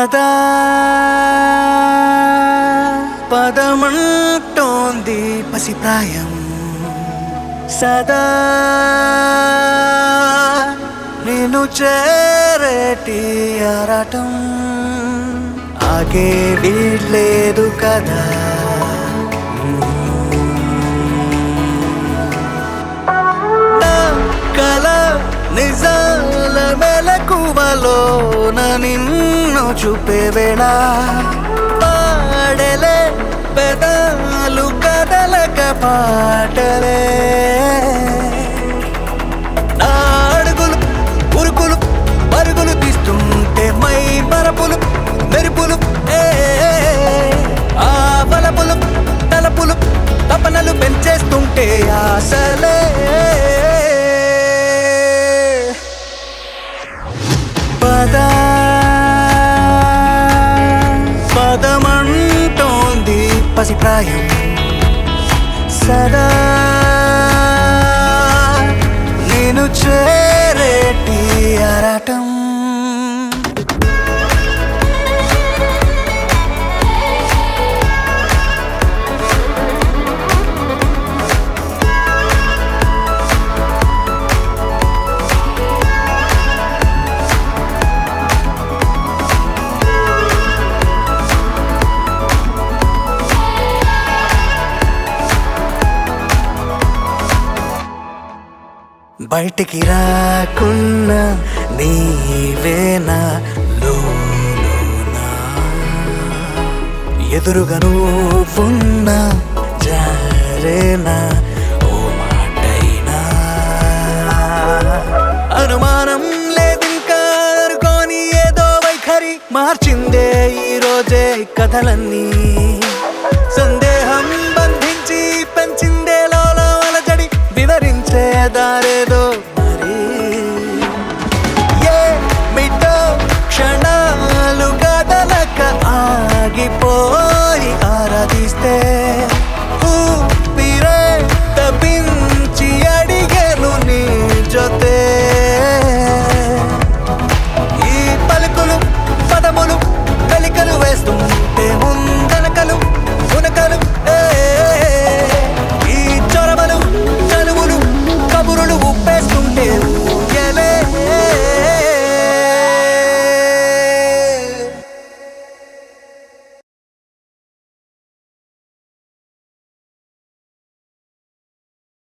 పద పదమంటోంది పసిప్రాయం సదా నేను చేరేటి ఆరాటం ఆగే వీల్లేదు కదా నా కల నిజాల మెలకువలోన నిన్ను చూపే వేళ పాడలే పెదాలు కదలక పాటలే నా అడుగులు ఉరుకులు పరుగులు తీస్తుంటే మై మరపులు మెరుపులు ఆ బలపులు తలపులు తపనలు పెంచేస్తుంటే ఆశలే పద పదమంటోంది పసిప్రాయం సదా నేను చేరేటి ఆరాటం బయటికి రాకున్నా నీవేనా లోనా ఎదురుగా నువ్వున్నా జారేనా ఓ మాటైనా అనుమానం లేదింకా అనుకోని ఏదో వైఖరి మార్చిందే ఈ రోజే కథలన్నీ సందేహం బంధించి పెంచిందే లోలో అలజడి వివరించే దారేదో మరి మిటో క్షణాలు కదలక ఆగిపో